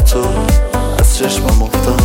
تو از چشمم افتاد.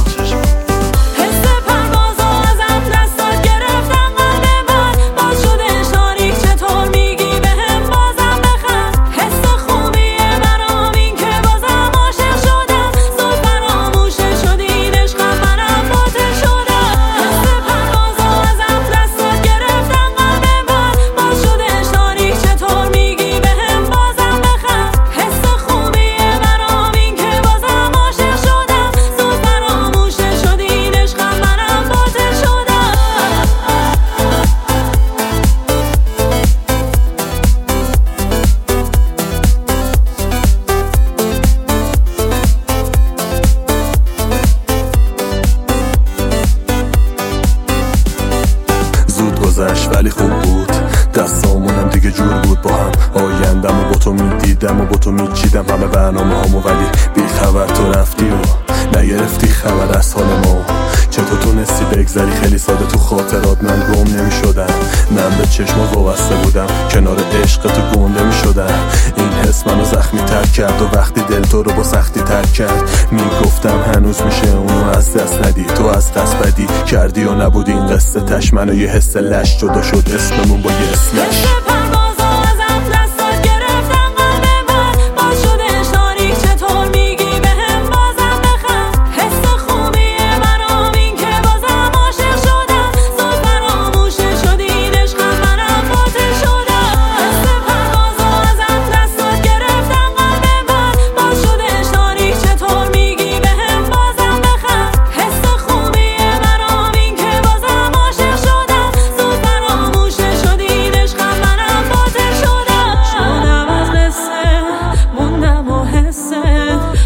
ولی خوب بود، دستامونم دیگه جور بود با هم. آیندم و با تو میدیدم و با تو میچیدم همه برنامه هامو، ولی بی خبر تو رفتی و نگرفتی خبر از حال ما. چطور تونستی بگذری خیلی ساده تو خاطرات، من گم نمیشدم، من به چشما وابسته بودم، کنار عشق تو گنده میشدم. این حس منو زخمی تر کرد و وقتی دل تو رو با سختی تر کرد میگفتم هنوز میشه اونو از دست ندی. تو از دست بدی کردی و نبودی این قصه تش، منو یه حس لش جدا شد اسممون با یه اسلش.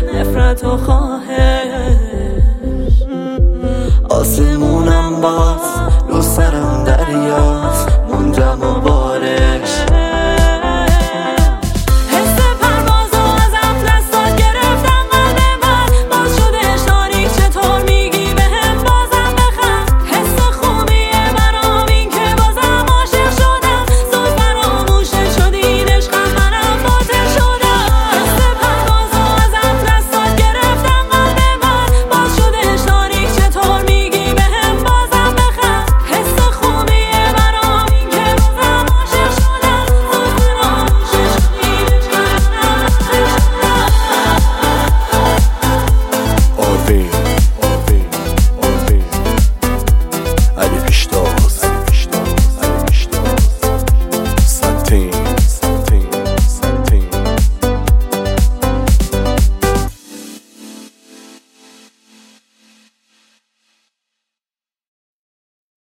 نفرت و خواهش آسمونم باز